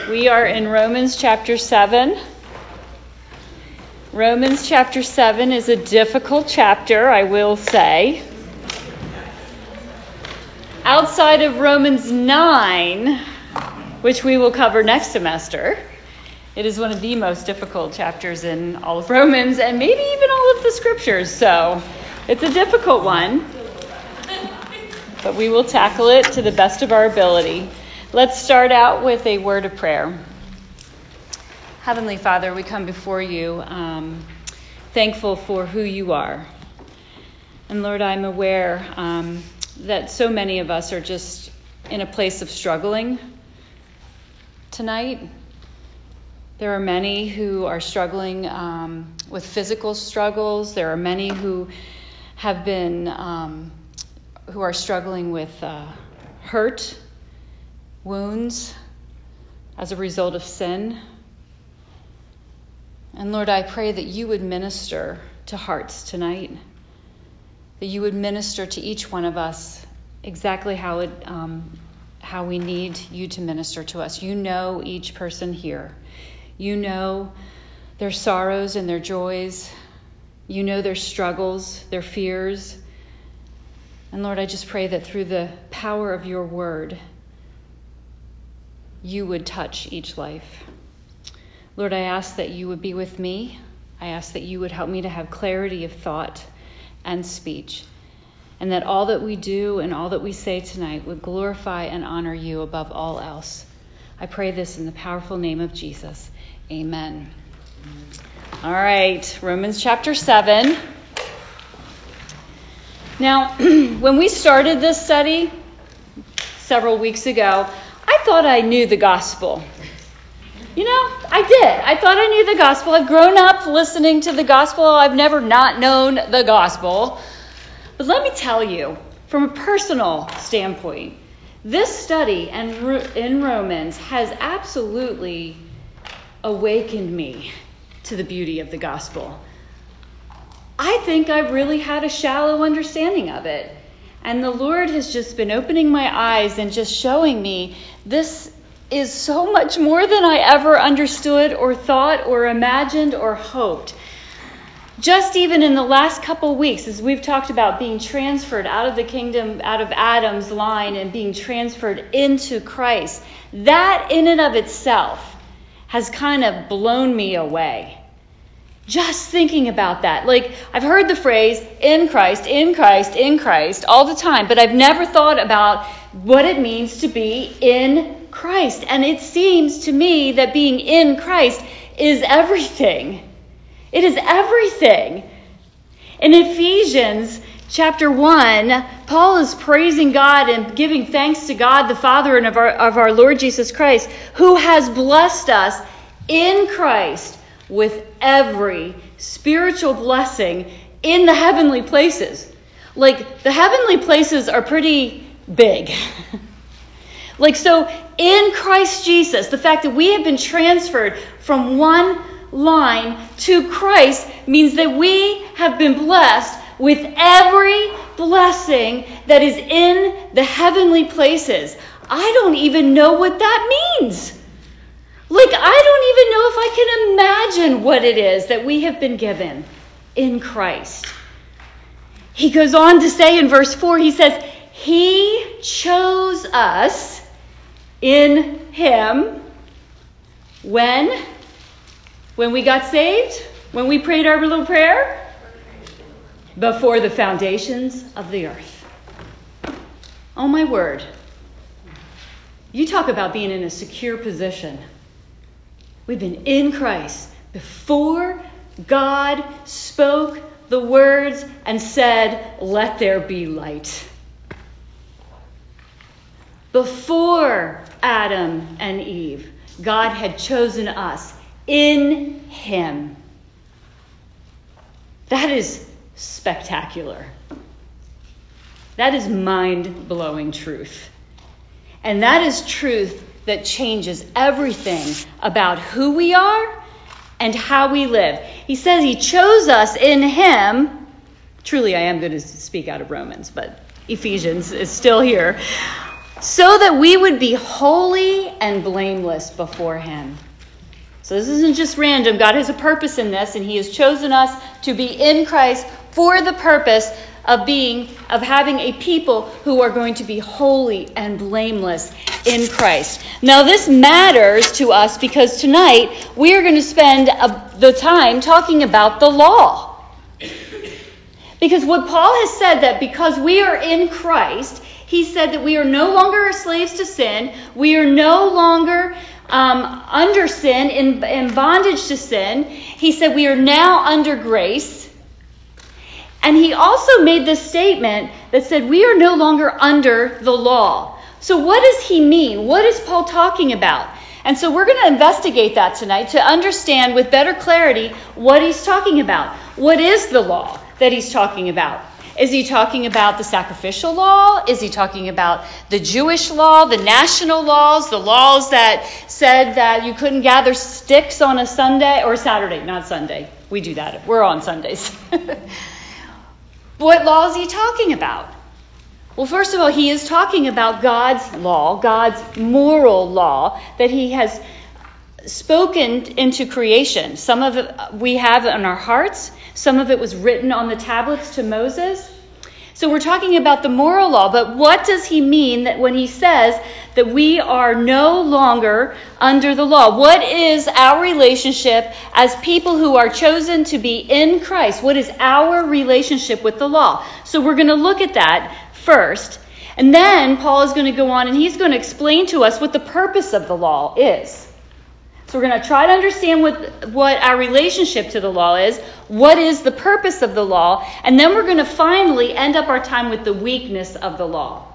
We are in Romans chapter 7. Romans chapter 7 is a difficult chapter, I will say. Outside of Romans 9, which we will cover next semester, it is one of the most difficult chapters in all of Romans and maybe even all of the scriptures. So it's a difficult one, but we will tackle it to the best of our ability. Let's start out with a word of prayer. Heavenly Father, we come before you thankful for who you are. And Lord, I'm aware that so many of us are just in a place of struggling tonight. There are many who are struggling with physical struggles. There are many who have been, who are struggling with hurt, wounds as a result of sin. And Lord, I pray that you would minister to hearts tonight, that you would minister to each one of us exactly how we need you to minister to us. You know each person here. You know their sorrows and their joys. You know their struggles, their fears. And Lord, I just pray that through the power of your word, you would touch each life. Lord, I ask that you would be with me. I ask that you would help me to have clarity of thought and speech, and that all that we do and all that we say tonight would glorify and honor you above all else. I pray this in the powerful name of Jesus. Amen. All right, Romans chapter 7. Now, when we started this study several weeks ago, I thought I knew the gospel. You know, I did. I thought I knew the gospel. I've grown up listening to the gospel. I've never not known the gospel. But let me tell you, from a personal standpoint, this study in Romans has absolutely awakened me to the beauty of the gospel. I think I've really had a shallow understanding of it. And the Lord has just been opening my eyes and just showing me this is so much more than I ever understood or thought or imagined or hoped. Just even in the last couple weeks, as we've talked about being transferred out of the kingdom, out of Adam's line and being transferred into Christ, that in and of itself has kind of blown me away. Just thinking about that. Like, I've heard the phrase, in Christ, in Christ, in Christ, all the time, but I've never thought about what it means to be in Christ. And it seems to me that being in Christ is everything. It is everything. In Ephesians chapter 1, Paul is praising God and giving thanks to God, the Father and of our Lord Jesus Christ, who has blessed us in Christ with every spiritual blessing in the heavenly places. Like, the heavenly places are pretty big. So in Christ Jesus, the fact that we have been transferred from one line to Christ means that we have been blessed with every blessing that is in the heavenly places. I don't even know what that means. I don't even know if I can imagine what it is that we have been given in Christ. He goes on to say in verse 4, he says, He chose us in Him when we got saved, when we prayed our little prayer, before the foundations of the earth. Oh my word. You talk about being in a secure position. We've been in Christ before God spoke the words and said, let there be light. Before Adam and Eve, God had chosen us in Him. That is spectacular. That is mind-blowing truth. And that is truth that changes everything about who we are and how we live. He says He chose us in Him. Truly, I am going to speak out of Romans, but Ephesians is still here. so that we would be holy and blameless before him. So this isn't just random. God has a purpose in this, and he has chosen us to be in Christ for the purpose of having a people who are going to be holy and blameless in Christ. Now this matters to us because tonight we are going to spend the time talking about the law. Because what Paul has said, that because we are in Christ, he said that we are no longer slaves to sin. We are no longer under sin, in bondage to sin. He said we are now under grace. And he also made this statement that said we are no longer under the law. So what does he mean? What is Paul talking about? And so we're going to investigate that tonight to understand with better clarity what he's talking about. What is the law that he's talking about? Is he talking about the sacrificial law? Is he talking about the Jewish law, the national laws, the laws that said that you couldn't gather sticks on a Sunday or Saturday, not Sunday. We do that. We're on Sundays. What law is he talking about? Well, first of all, he is talking about God's law, God's moral law that he has spoken into creation. Some of it we have in our hearts. Some of it was written on the tablets to Moses. So we're talking about the moral law, but what does he mean that when he says that we are no longer under the law? What is our relationship as people who are chosen to be in Christ? What is our relationship with the law? So we're going to look at that first, and then Paul is going to go on and he's going to explain to us what the purpose of the law is. So we're going to try to understand what our relationship to the law is, what is the purpose of the law, and then we're going to finally end up our time with the weakness of the law.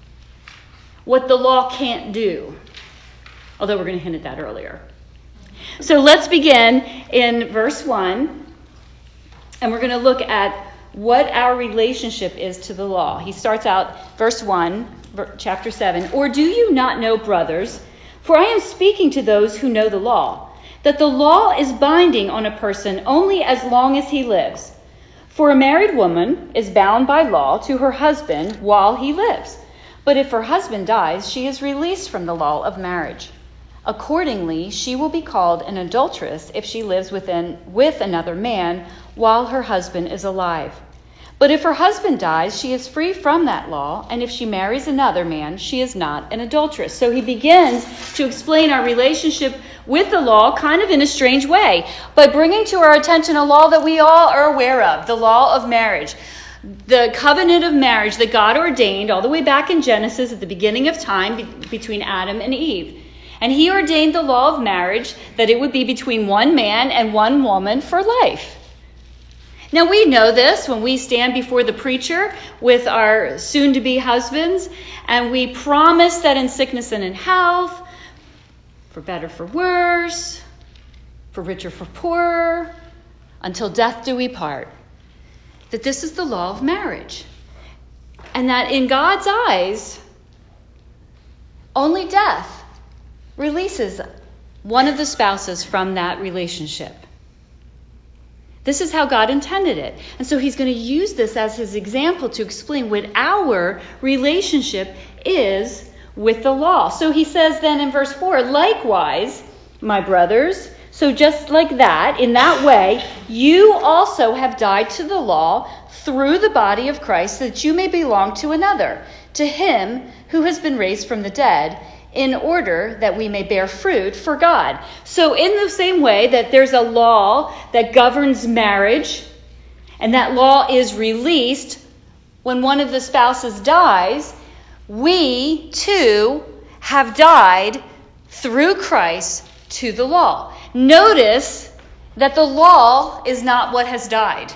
What the law can't do. Although we're going to hint at that earlier. So let's begin in verse 1, and we're going to look at what our relationship is to the law. He starts out, verse 1, chapter 7, "Or do you not know, brothers, for I am speaking to those who know the law, that the law is binding on a person only as long as he lives. For a married woman is bound by law to her husband while he lives. But if her husband dies, she is released from the law of marriage. Accordingly, she will be called an adulteress if she lives with another man while her husband is alive. But if her husband dies, she is free from that law, and if she marries another man, she is not an adulteress." So he begins to explain our relationship with the law kind of in a strange way by bringing to our attention a law that we all are aware of, the law of marriage. The covenant of marriage that God ordained all the way back in Genesis at the beginning of time between Adam and Eve. And he ordained the law of marriage that it would be between one man and one woman for life. Now we know this when we stand before the preacher with our soon-to-be husbands and we promise that in sickness and in health, for better, for worse, for richer, for poorer, until death do we part, that this is the law of marriage. And that in God's eyes, only death releases one of the spouses from that relationship. This is how God intended it. And so he's going to use this as his example to explain what our relationship is with the law. So he says then in verse 4, "Likewise, my brothers, so just like that, in that way, you also have died to the law through the body of Christ, so that you may belong to another, to him who has been raised from the dead, in order that we may bear fruit for God." So in the same way that there's a law that governs marriage, and that law is released when one of the spouses dies, we too have died through Christ to the law. Notice that the law is not what has died.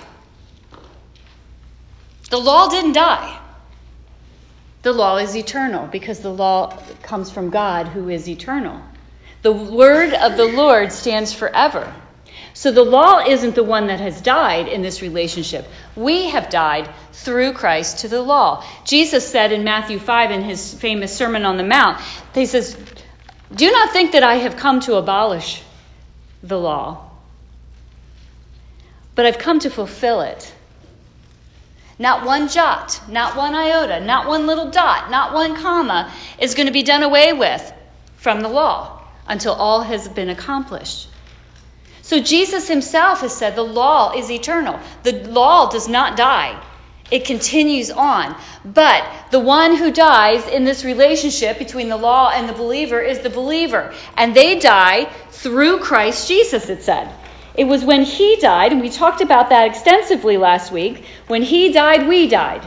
The law didn't die. The law is eternal because the law comes from God who is eternal. The word of the Lord stands forever. So the law isn't the one that has died in this relationship. We have died through Christ to the law. Jesus said in Matthew 5 in his famous Sermon on the Mount, he says, "Do not think that I have come to abolish the law, but I've come to fulfill it." Not one jot, not one iota, not one little dot, not one comma is going to be done away with from the law until all has been accomplished. So Jesus himself has said the law is eternal. The law does not die. It continues on. But the one who dies in this relationship between the law and the believer is the believer. And they die through Christ Jesus, it said. It was when he died, and we talked about that extensively last week. When he died, we died.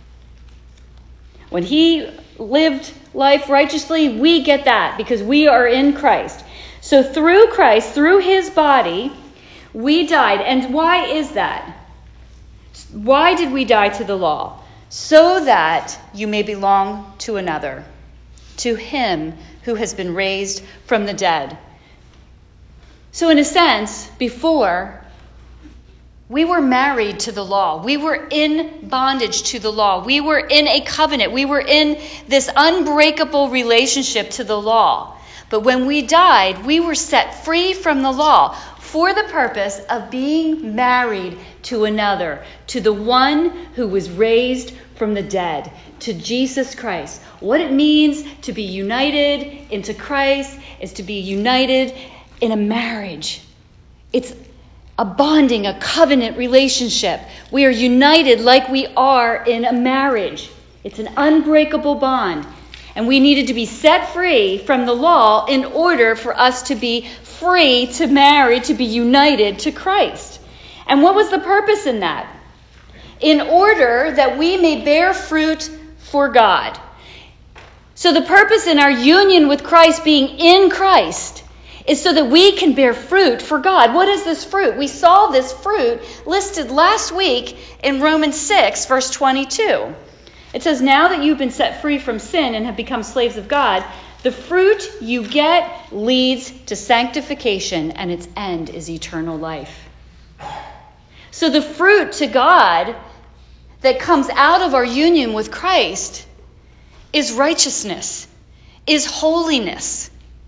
When he lived life righteously, we get that because we are in Christ. So through Christ, through his body, we died. And why is that? Why did we die to the law? So that you may belong to another, to him who has been raised from the dead. So in a sense, before, we were married to the law. We were in bondage to the law. We were in a covenant. We were in this unbreakable relationship to the law. But when we died, we were set free from the law for the purpose of being married to another, to the one who was raised from the dead, to Jesus Christ. What it means to be united into Christ is to be united in a marriage. It's a bonding, a covenant relationship. We are united like we are in a marriage. It's an unbreakable bond. And we needed to be set free from the law in order for us to be free to marry, to be united to Christ. And what was the purpose in that? In order that we may bear fruit for God. So the purpose in our union with Christ, being in Christ, is so that we can bear fruit for God. What is this fruit? We saw this fruit listed last week in Romans 6, verse 22. It says, now that you've been set free from sin and have become slaves of God, the fruit you get leads to sanctification, and its end is eternal life. So the fruit to God that comes out of our union with Christ is righteousness, is holiness.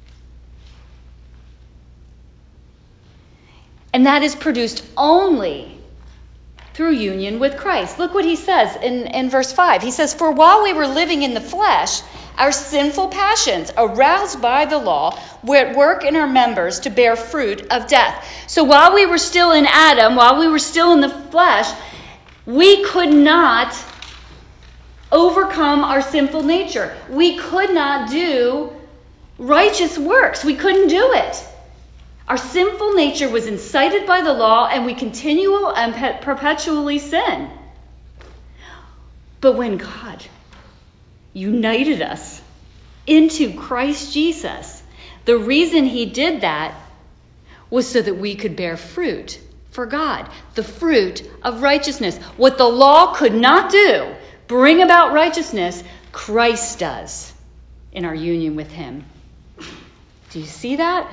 And that is produced only through union with Christ. Look what he says in verse 5. He says, for while we were living in the flesh, our sinful passions, aroused by the law, were at work in our members to bear fruit of death. So while we were still in Adam, while we were still in the flesh, we could not overcome our sinful nature. We could not do righteous works. We couldn't do it. Our sinful nature was incited by the law, and we continually and perpetually sin. But when God united us into Christ Jesus, the reason he did that was so that we could bear fruit for God, the fruit of righteousness. What the law could not do, bring about righteousness, Christ does in our union with him. Do you see that?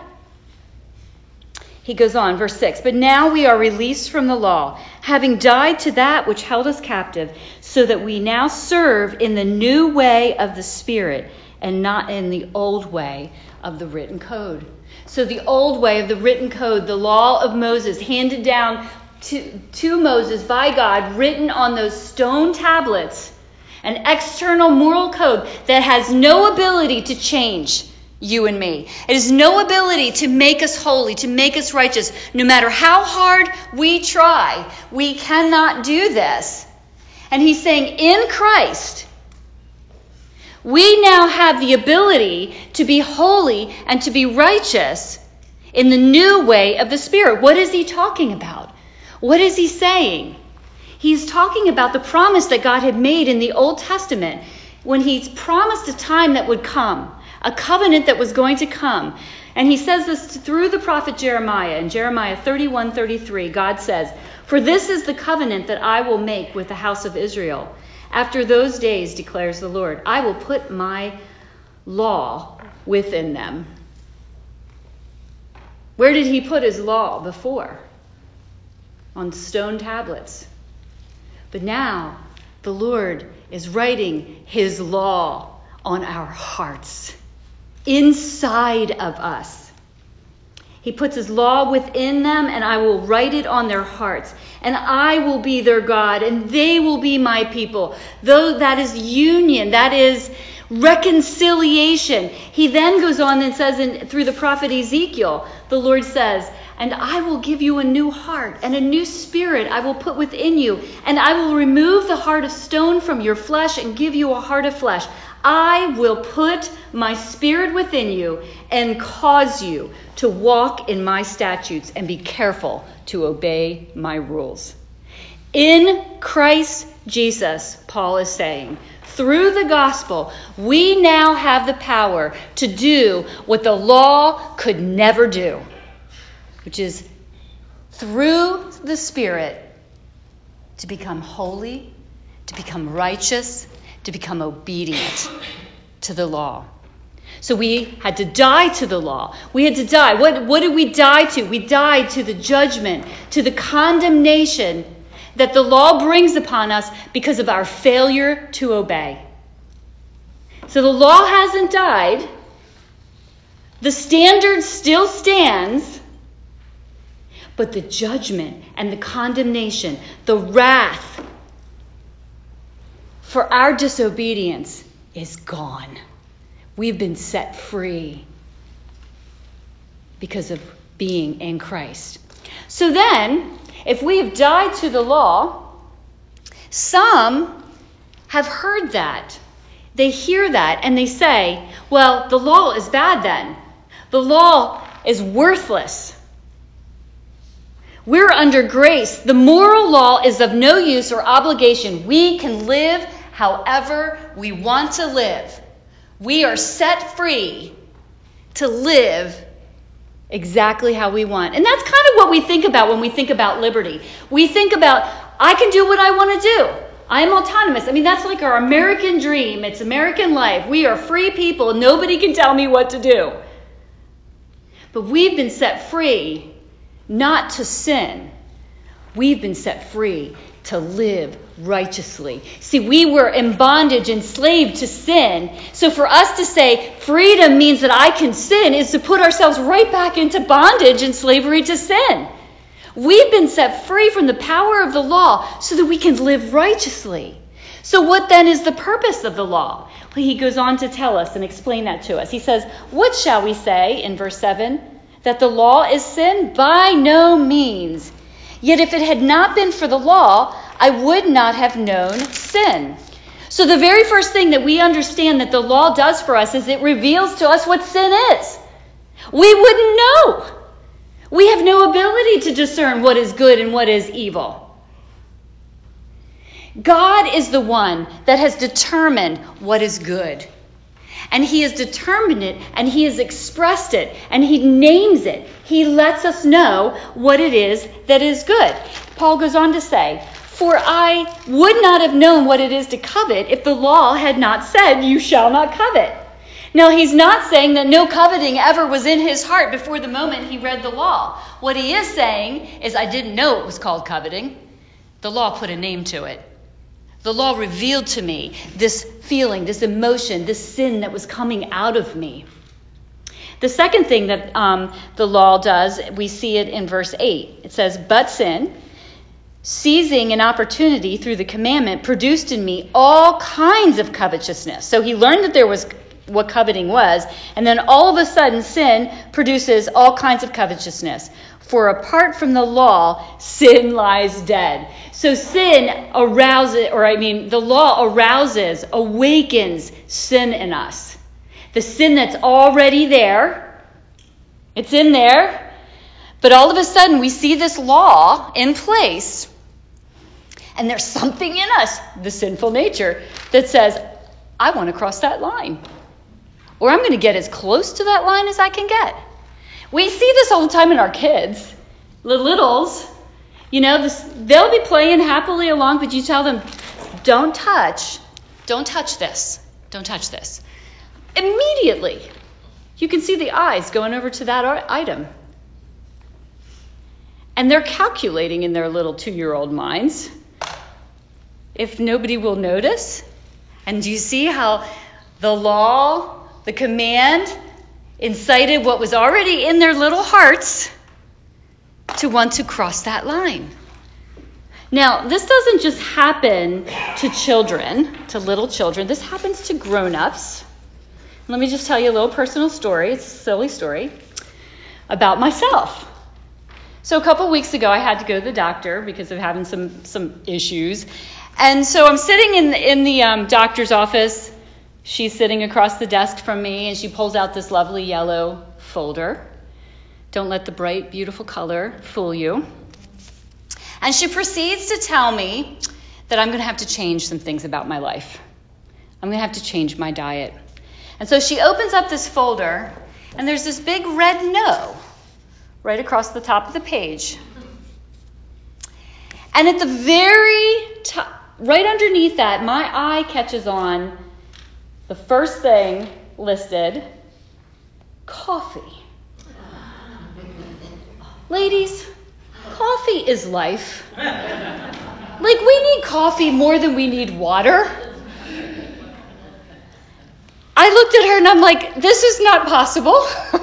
He goes on, verse 6, but now we are released from the law, having died to that which held us captive, so that we now serve in the new way of the Spirit and not in the old way of the written code. So the old way of the written code, the law of Moses, handed down to Moses by God, written on those stone tablets, an external moral code that has no ability to change you and me. It has no ability to make us holy, to make us righteous. No matter how hard we try, we cannot do this. And he's saying, in Christ, we now have the ability to be holy and to be righteous in the new way of the Spirit. What is he talking about? What is he saying? He's talking about the promise that God had made in the Old Testament when he's promised a time that would come, a covenant that was going to come. And he says this through the prophet Jeremiah. In Jeremiah 31:33, God says, for this is the covenant that I will make with the house of Israel. After those days, declares the Lord, I will put my law within them. Where did he put his law before? On stone tablets. But now the Lord is writing his law on our hearts, inside of us. He puts his law within them, and I will write it on their hearts. And I will be their God, and they will be my people. Though that is union, that is reconciliation. He then goes on and says through the prophet Ezekiel, the Lord says, and I will give you a new heart and a new spirit I will put within you. And I will remove the heart of stone from your flesh and give you a heart of flesh. I will put my spirit within you and cause you to walk in my statutes and be careful to obey my rules. In Christ Jesus, Paul is saying, through the gospel, we now have the power to do what the law could never do, which is through the Spirit to become holy, to become righteous, to become obedient to the law. So we had to die to the law. We had to die. What did we die to? We died to the judgment, to the condemnation that the law brings upon us because of our failure to obey. So the law hasn't died. The standard still stands. But the judgment and the condemnation, the wrath for our disobedience is gone. We've been set free because of being in Christ. So then, if we have died to the law, some have heard that. They hear that and they say, well, the law is bad then. The law is worthless. We're under grace. The moral law is of no use or obligation. We can live however we want to live. We are set free to live exactly how we want. And that's kind of what we think about when we think about liberty. We think about, I can do what I want to do. I'm autonomous. I mean, that's like our American dream. It's American life. We are free people. Nobody can tell me what to do. But we've been set free not to sin. We've been set free to live righteously. See, we were in bondage, enslaved to sin. So for us to say freedom means that I can sin is to put ourselves right back into bondage and slavery to sin. We've been set free from the power of the law so that we can live righteously. So what then is the purpose of the law? Well, he goes on to tell us and explain that to us. He says, what shall we say in verse 7? That the law is sin? By no means. Yet if it had not been for the law, I would not have known sin. So the very first thing that we understand that the law does for us is it reveals to us what sin is. We wouldn't know. We have no ability to discern what is good and what is evil. God is the one that has determined what is good. And he has determined it, and he has expressed it, and he names it. He lets us know what it is that is good. Paul goes on to say, for I would not have known what it is to covet if the law had not said, you shall not covet. Now, he's not saying that no coveting ever was in his heart before the moment he read the law. What he is saying is, I didn't know it was called coveting. The law put a name to it. The law revealed to me this feeling, this emotion, this sin that was coming out of me. The second thing that the law does, we see it in verse 8. It says, but sin, seizing an opportunity through the commandment, produced in me all kinds of covetousness. So he learned that there was what coveting was, and then all of a sudden sin produces all kinds of covetousness. For apart from the law, sin lies dead. So sin arouses, the law arouses, awakens sin in us. The sin that's already there, it's in there, but all of a sudden we see this law in place, and there's something in us, the sinful nature, that says, I want to cross that line. Or I'm going to get as close to that line as I can get. We see this all the time in our kids. The littles, they'll be playing happily along, but you tell them, don't touch this. Don't touch this. Immediately, you can see the eyes going over to that item. And they're calculating in their little 2-year-old minds if nobody will notice. And do you see how the law, the command, incited what was already in their little hearts to want to cross that line. Now, this doesn't just happen to children, to little children. This happens to grown-ups. Let me just tell you a little personal story. It's a silly story about myself. So a couple weeks ago, I had to go to the doctor because of having some issues. And so I'm sitting in the doctor's office. She's sitting across the desk from me, and she pulls out this lovely yellow folder. Don't let the bright, beautiful color fool you. And she proceeds to tell me that I'm going to have to change some things about my life. I'm going to have to change my diet. And so she opens up this folder, and there's this big red no right across the top of the page. And at the very top, right underneath that, my eye catches on the first thing listed, coffee. Ladies, coffee is life. Like, we need coffee more than we need water. I looked at her and I'm like, this is not possible.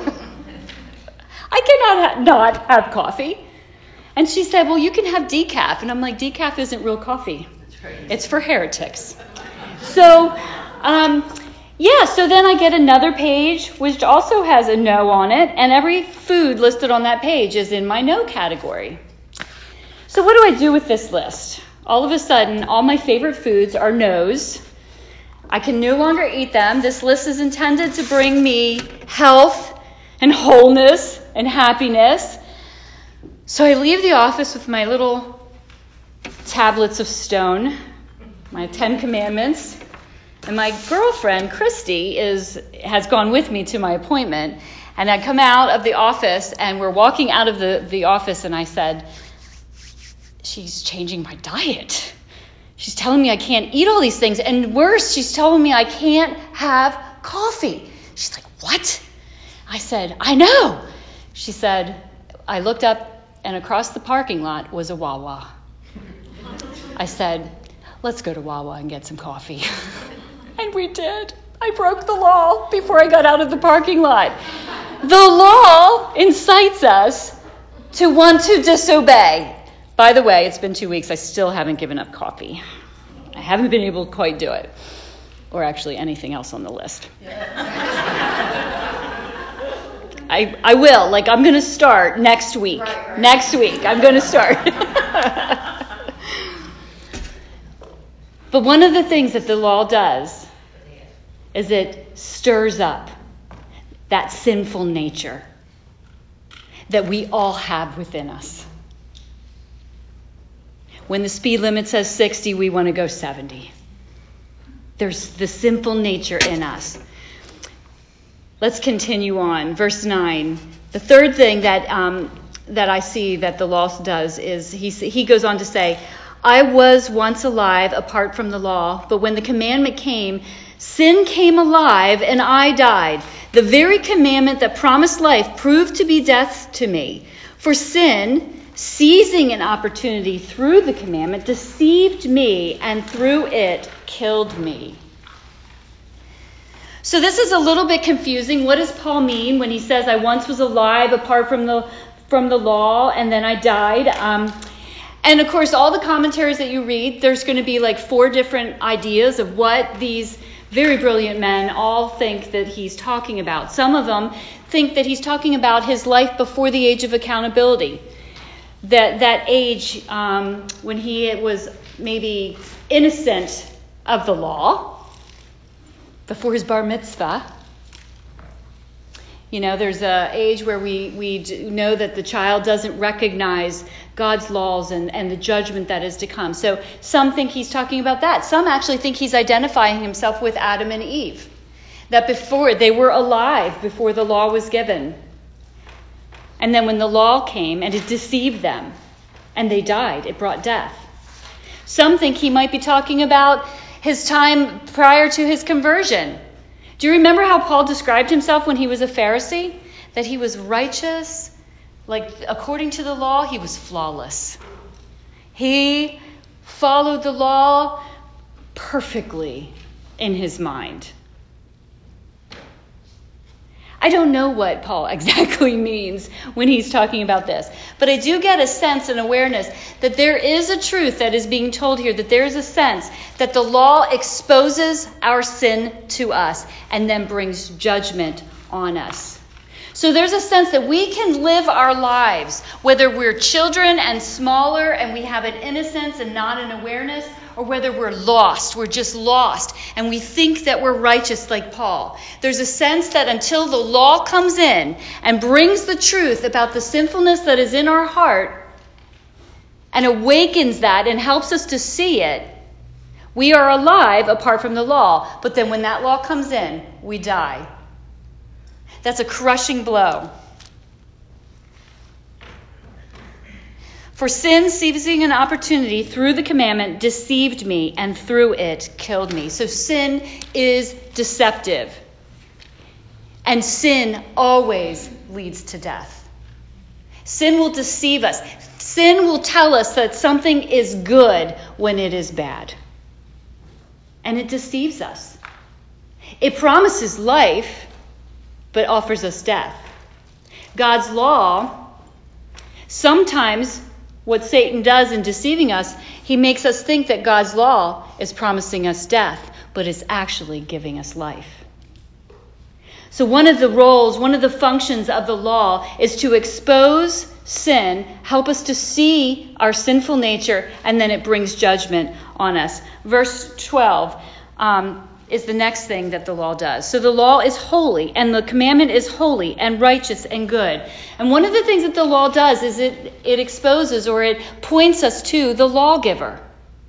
I cannot not have coffee. And she said, well, you can have decaf. And I'm like, decaf isn't real coffee. It's for heretics. So, so then I get another page, which also has a no on it. And every food listed on that page is in my no category. So what do I do with this list? All of a sudden, all my favorite foods are no's. I can no longer eat them. This list is intended to bring me health and wholeness and happiness. So I leave the office with my little tablets of stone, my 10 Commandments, and my girlfriend, Christy, has gone with me to my appointment. And I come out of the office, and we're walking out of the office, and I said, she's changing my diet. She's telling me I can't eat all these things. And worse, she's telling me I can't have coffee. She's like, what? I said, I know. She said, I looked up and across the parking lot was a Wawa. I said, let's go to Wawa and get some coffee. And we did. I broke the law before I got out of the parking lot. The law incites us to want to disobey. By the way, it's been 2 weeks. I still haven't given up coffee. I haven't been able to quite do it. Or actually anything else on the list. I will. Like, I'm going to start next week. Right. Next week, I'm going to start. But one of the things that the law does is it stirs up that sinful nature that we all have within us. When the speed limit says 60, we want to go 70. There's the sinful nature in us. Let's continue on. Verse 9. The third thing that I see that the law does is he goes on to say, I was once alive apart from the law, but when the commandment came, sin came alive and I died. The very commandment that promised life proved to be death to me. For sin, seizing an opportunity through the commandment, deceived me and through it killed me. So this is a little bit confusing. What does Paul mean when he says, I once was alive apart from the law and then I died? And of course, all the commentaries that you read, there's going to be like 4 different ideas of what these very brilliant men all think that he's talking about. Some of them think that he's talking about his life before the age of accountability. That age when he was maybe innocent of the law, before his bar mitzvah. You know, there's an age where we know that the child doesn't recognize God's laws and the judgment that is to come. So some think he's talking about that. Some actually think he's identifying himself with Adam and Eve. That before they were alive, before the law was given. And then when the law came and it deceived them and they died, it brought death. Some think he might be talking about his time prior to his conversion. Do you remember how Paul described himself when he was a Pharisee? That he was righteous, like according to the law, he was flawless. He followed the law perfectly in his mind. I don't know what Paul exactly means when he's talking about this, but I do get a sense and awareness that there is a truth that is being told here, that there is a sense that the law exposes our sin to us and then brings judgment on us. So there's a sense that we can live our lives, whether we're children and smaller and we have an innocence and not an awareness, or whether we're lost, we're just lost, and we think that we're righteous like Paul. There's a sense that until the law comes in and brings the truth about the sinfulness that is in our heart and awakens that and helps us to see it, we are alive apart from the law. But then when that law comes in, we die. That's a crushing blow. For sin, seizing an opportunity through the commandment, deceived me, and through it killed me. So sin is deceptive. And sin always leads to death. Sin will deceive us. Sin will tell us that something is good when it is bad. And it deceives us. It promises life, but offers us death. God's law, sometimes what Satan does in deceiving us, he makes us think that God's law is promising us death, but is actually giving us life. So one of the roles, one of the functions of the law is to expose sin, help us to see our sinful nature, and then it brings judgment on us. Verse 12 is the next thing that the law does. So the law is holy, and the commandment is holy and righteous and good. And one of the things that the law does is it exposes, or it points us to the lawgiver.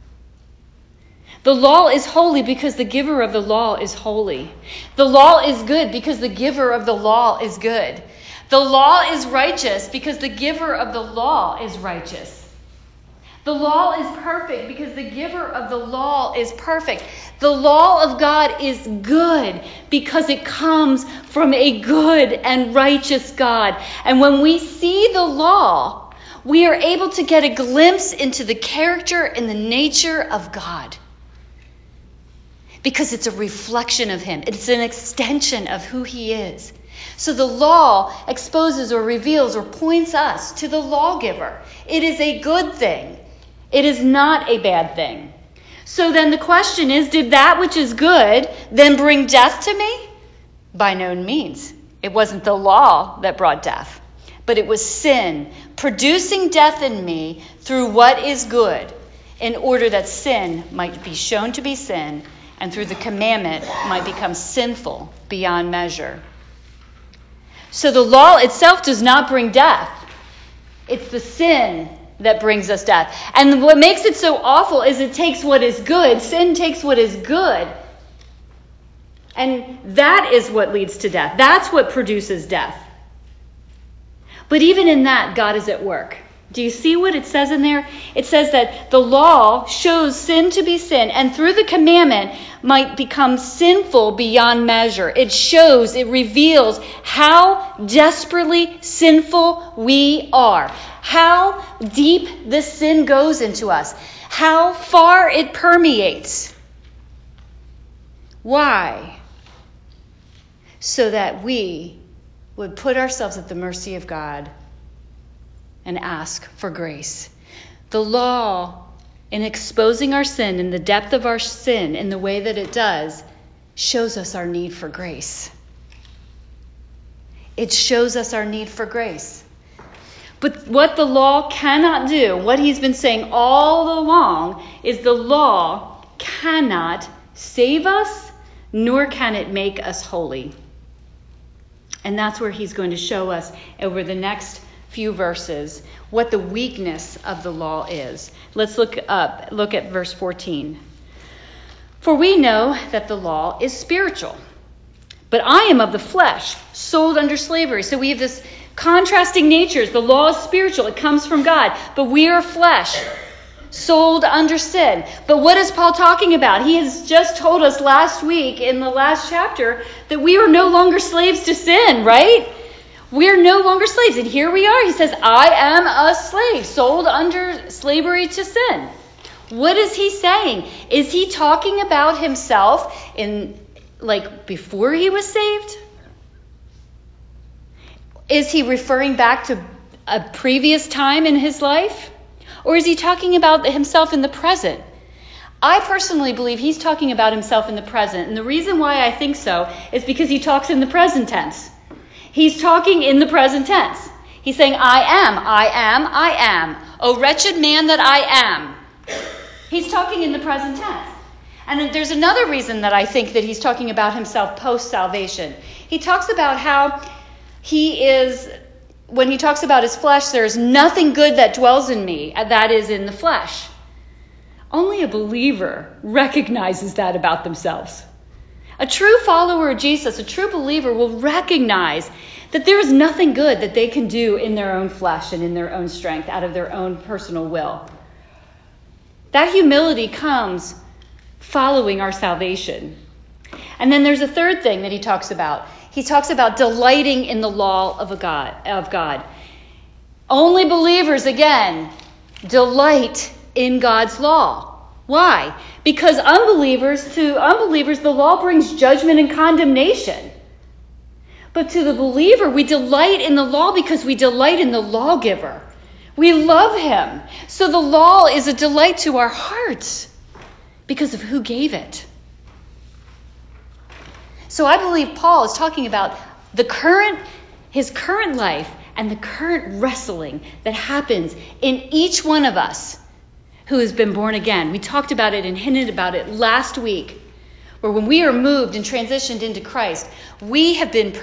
The law is holy because the giver of the law is holy. The law is good because the giver of the law is good. The law is righteous because the giver of the law is righteous. The law is perfect because the giver of the law is perfect. The law of God is good because it comes from a good and righteous God. And when we see the law, we are able to get a glimpse into the character and the nature of God. Because it's a reflection of him. It's an extension of who he is. So the law exposes or reveals or points us to the lawgiver. It is a good thing. It is not a bad thing. So then the question is, did that which is good then bring death to me? By no means. It wasn't the law that brought death, but it was sin producing death in me through what is good, in order that sin might be shown to be sin, and through the commandment might become sinful beyond measure. So the law itself does not bring death. It's the sin that brings us death. And what makes it so awful is it takes what is good. Sin takes what is good. And that is what leads to death. That's what produces death. But even in that, God is at work. Do you see what it says in there? It says that the law shows sin to be sin, and through the commandment might become sinful beyond measure. It shows, it reveals how desperately sinful we are, how deep this sin goes into us, how far it permeates. Why? So that we would put ourselves at the mercy of God and ask for grace. The law, in exposing our sin and the depth of our sin in the way that it does, shows us our need for grace. It shows us our need for grace. But what the law cannot do, what he's been saying all along, is the law cannot save us, nor can it make us holy. And that's where he's going to show us over the next few verses what the weakness of the law is. Let's look at verse 14. For we know that the law is spiritual, but I am of the flesh, sold under slavery. So we have this contrasting natures. The law is spiritual. It comes from God. But we are flesh, sold under sin. But what is Paul talking about? He has just told us last week in the last chapter that we are no longer slaves to sin, right? We're no longer slaves. And here we are. He says, I am a slave, sold under slavery to sin. What is he saying? Is he talking about himself in before he was saved? Is he referring back to a previous time in his life? Or is he talking about himself in the present? I personally believe he's talking about himself in the present. And the reason why I think so is because he talks in the present tense. He's talking in the present tense. He's saying, I am, I am, I am. O wretched man that I am. He's talking in the present tense. And there's another reason that I think that he's talking about himself post-salvation. He talks about how he is, when he talks about his flesh, there's nothing good that dwells in me, that is in the flesh. Only a believer recognizes that about themselves. A true follower of Jesus, a true believer, will recognize that there is nothing good that they can do in their own flesh and in their own strength, out of their own personal will. That humility comes following our salvation. And then there's a third thing that he talks about. He talks about delighting in the law of God. Only believers, again, delight in God's law. Why? Because to unbelievers, the law brings judgment and condemnation. But to the believer, we delight in the law because we delight in the lawgiver. We love him. So the law is a delight to our hearts because of who gave it. So I believe Paul is talking about his current life and the current wrestling that happens in each one of us who has been born again. We talked about it and hinted about it last week, where when we are moved and transitioned into Christ, we have been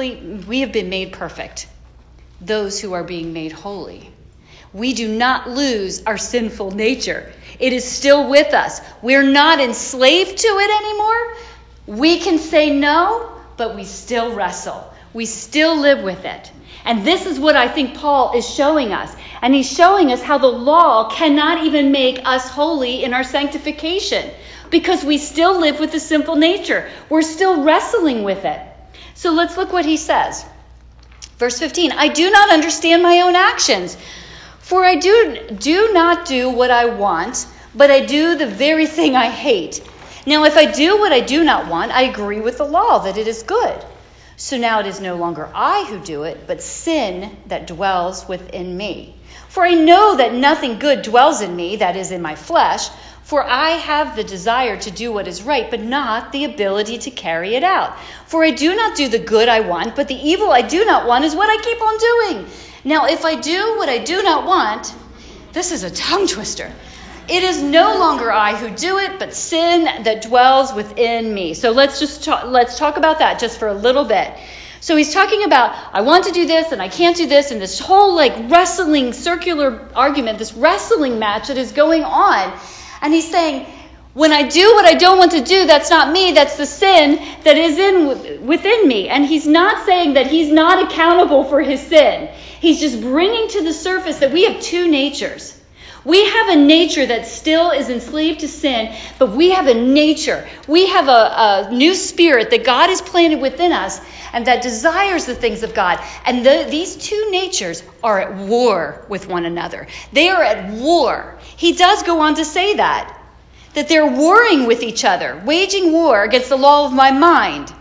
made perfect. Those who are being made holy. We do not lose our sinful nature. It is still with us. We're not enslaved to it anymore. We can say no, but we still wrestle. We still live with it. And this is what I think Paul is showing us. And he's showing us how the law cannot even make us holy in our sanctification, because we still live with the sinful nature. We're still wrestling with it. So let's look what he says. Verse 15, I do not understand my own actions, for I do not do what I want, but I do the very thing I hate. Now, if I do what I do not want, I agree with the law that it is good. So now it is no longer I who do it, but sin that dwells within me. For I know that nothing good dwells in me, that is in my flesh, for I have the desire to do what is right, but not the ability to carry it out. For I do not do the good I want, but the evil I do not want is what I keep on doing. Now, if I do what I do not want, this is a tongue twister. It is no longer I who do it, but sin that dwells within me. So let's talk about that just for a little bit. So he's talking about, I want to do this and I can't do this, and this whole wrestling circular argument, this wrestling match that is going on. And he's saying, when I do what I don't want to do, that's not me, that's the sin that is within me. And he's not saying that he's not accountable for his sin. He's just bringing to the surface that we have two natures. We have a nature that still is enslaved to sin, but we have a nature. We have a new spirit that God has planted within us and that desires the things of God. And these two natures are at war with one another. They are at war. He does go on to say that they're warring with each other, waging war against the law of my mind.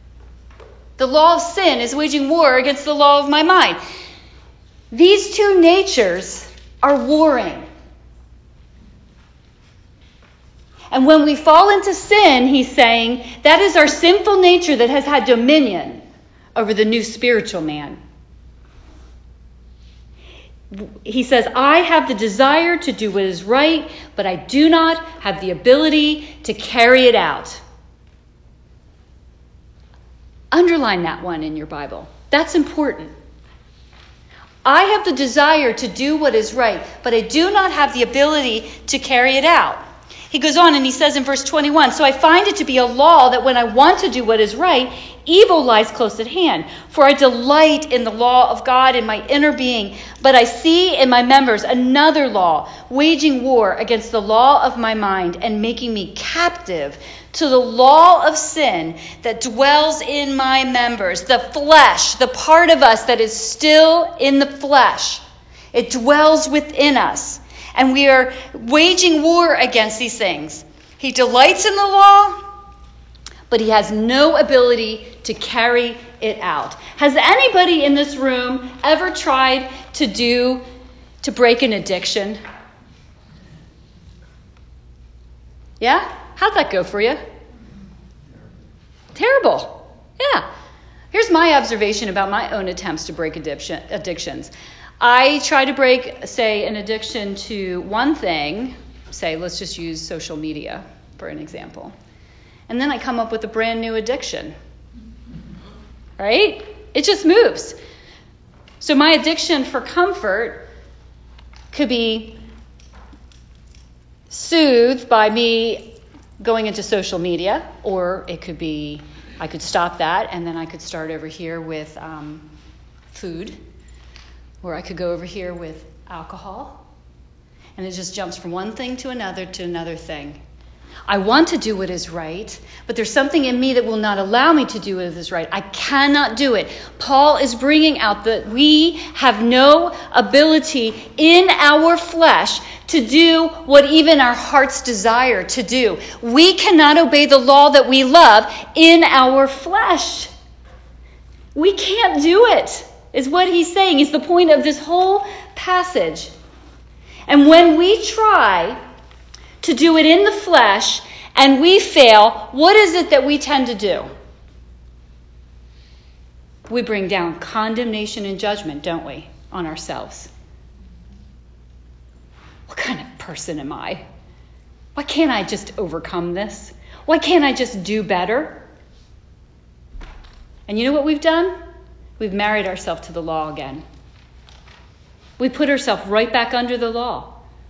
The law of sin is waging war against the law of my mind. These two natures are warring. And when we fall into sin, he's saying, that is our sinful nature that has had dominion over the new spiritual man. He says, I have the desire to do what is right, but I do not have the ability to carry it out. Underline that one in your Bible. That's important. I have the desire to do what is right, but I do not have the ability to carry it out. He goes on and he says in verse 21, so I find it to be a law that when I want to do what is right, evil lies close at hand. For I delight in the law of God in my inner being, but I see in my members another law, waging war against the law of my mind and making me captive to the law of sin that dwells in my members. The flesh, the part of us that is still in the flesh, it dwells within us. And we are waging war against these things. He delights in the law, but he has no ability to carry it out. Has anybody in this room ever tried to break an addiction? Yeah? How'd that go for you? Terrible. Yeah. Here's my observation about my own attempts to break addictions. I try to break, say, an addiction to one thing. Say, let's just use social media for an example. And then I come up with a brand new addiction. Right? It just moves. So my addiction for comfort could be soothed by me going into social media, or it could be I could stop that and then I could start over here with food, or I could go over here with alcohol, and it just jumps from one thing to another thing. I want to do what is right, but there's something in me that will not allow me to do what is right. I cannot do it. Paul is bringing out that we have no ability in our flesh to do what even our hearts desire to do. We cannot obey the law that we love in our flesh. We can't do it, is what he's saying. Is the point of this whole passage. And when we try to do it in the flesh and we fail, what is it that we tend to do? We bring down condemnation and judgment, don't we, on ourselves? What kind of person am I? Why can't I just overcome this? Why can't I just do better? And you know what we've done? We've married ourselves to the law again. We put ourselves right back under the law.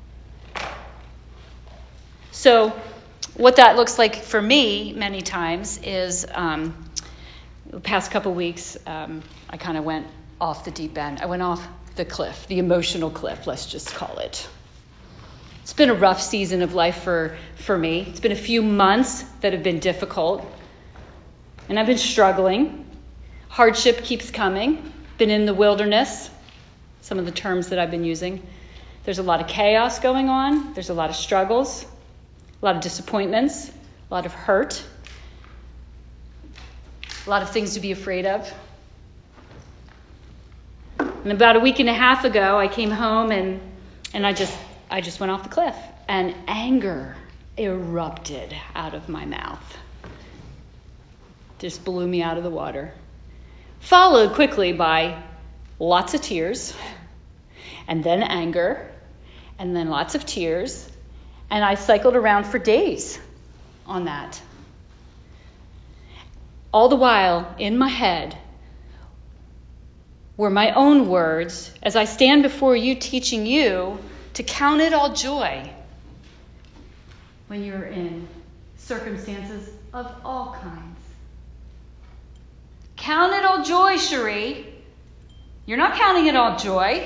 So what that looks like for me many times is the past couple weeks, I kind of went off the deep end. I went off the cliff, the emotional cliff, let's just call it. It's been a rough season of life for me. It's been a few months that have been difficult. And I've been struggling. Hardship keeps coming. Been in the wilderness, some of the terms that I've been using. There's a lot of chaos going on. There's a lot of struggles, a lot of disappointments, a lot of hurt, a lot of things to be afraid of. And about a week and a half ago, I came home and I just went off the cliff. And anger erupted out of my mouth. Just blew me out of the water. Followed quickly by lots of tears, and then anger, and then lots of tears. And I cycled around for days on that. All the while, in my head, were my own words as I stand before you teaching you to count it all joy when you're in circumstances of all kinds. Count it all joy, Cherie. You're not counting it all joy.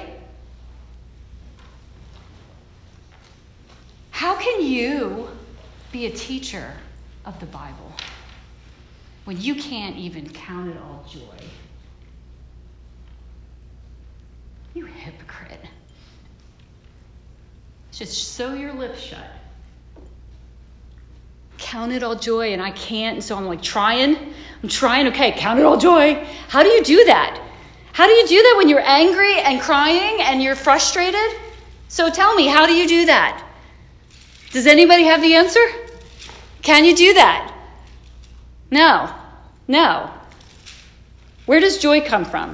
How can you be a teacher of the Bible when you can't even count it all joy? You hypocrite. Just sew your lips shut. Count it all joy, and I can't, and so I'm like trying. Okay, count it all joy. How do you do that? How do you do that when you're angry and crying and you're frustrated? So tell me, how do you do that? Does anybody have the answer? Can you do that? No. Where does joy come from?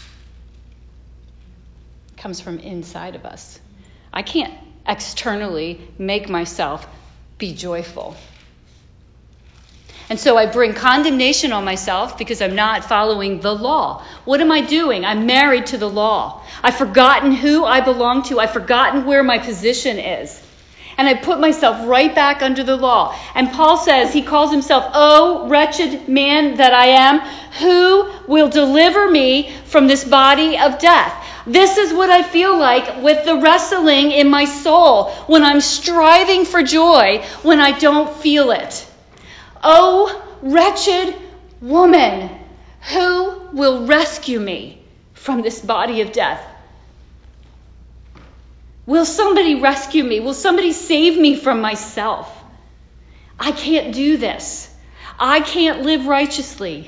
It comes from inside of us. I can't externally make myself be joyful. And so I bring condemnation on myself because I'm not following the law. What am I doing? I'm married to the law. I've forgotten who I belong to. I've forgotten where my position is. And I put myself right back under the law. And Paul says, he calls himself, "Oh, wretched man that I am, who will deliver me from this body of death?" This is what I feel like with the wrestling in my soul when I'm striving for joy when I don't feel it. Oh, wretched woman, who will rescue me from this body of death? Will somebody rescue me? Will somebody save me from myself? I can't do this. I can't live righteously.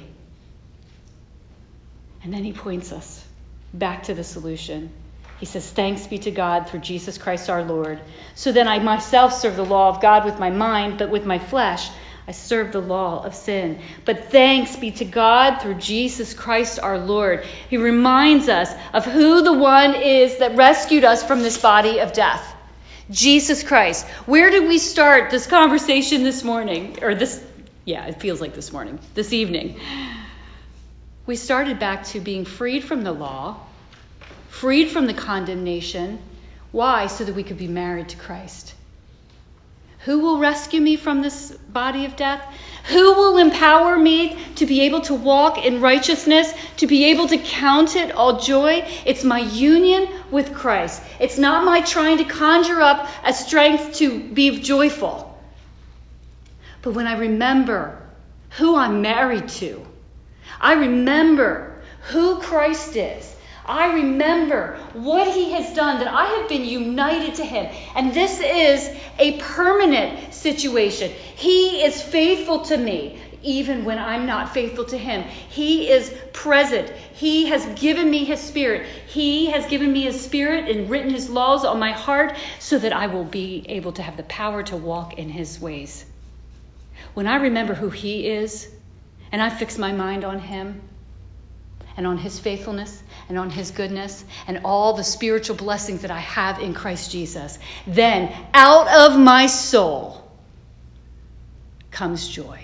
And then he points us back to the solution. He says, thanks be to God through Jesus Christ our Lord. So then I myself serve the law of God with my mind, but with my flesh I serve the law of sin. But thanks be to God through Jesus Christ our Lord. He reminds us of who the one is that rescued us from this body of death. Jesus Christ. Where did we start this conversation this morning? It feels like this morning, this evening. We started back to being freed from the law, freed from the condemnation. Why? So that we could be married to Christ. Who will rescue me from this body of death? Who will empower me to be able to walk in righteousness, to be able to count it all joy? It's my union with Christ. It's not my trying to conjure up a strength to be joyful. But when I remember who I'm married to, I remember who Christ is. I remember what he has done, that I have been united to him. And this is a permanent situation. He is faithful to me, even when I'm not faithful to him. He is present. He has given me his spirit. He has given me his spirit and written his laws on my heart so that I will be able to have the power to walk in his ways. When I remember who he is, and I fix my mind on him, and on his faithfulness, and on his goodness, and all the spiritual blessings that I have in Christ Jesus, then out of my soul comes joy.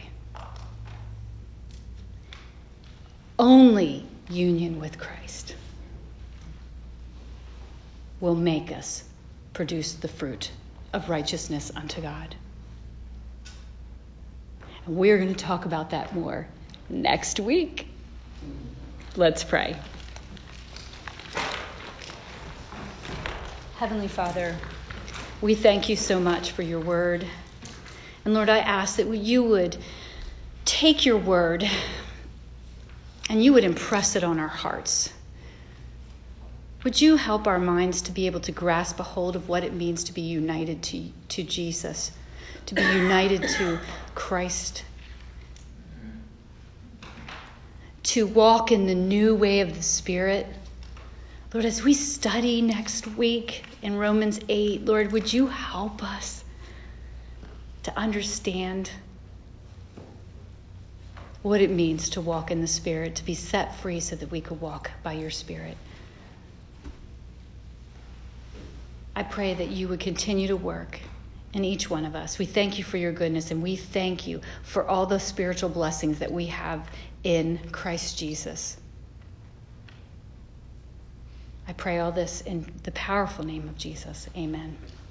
Only union with Christ will make us produce the fruit of righteousness unto God. And we're going to talk about that more next week. Let's pray. Heavenly Father, we thank you so much for your word. And Lord, I ask that you would take your word and you would impress it on our hearts. Would you help our minds to be able to grasp a hold of what it means to be united to Jesus, to be united to Christ, to walk in the new way of the Spirit. Lord, as we study next week in Romans 8, Lord, would you help us to understand what it means to walk in the Spirit, to be set free so that we could walk by your Spirit. I pray that you would continue to work in each one of us. We thank you for your goodness, and we thank you for all the spiritual blessings that we have in Christ Jesus. I pray all this in the powerful name of Jesus. Amen.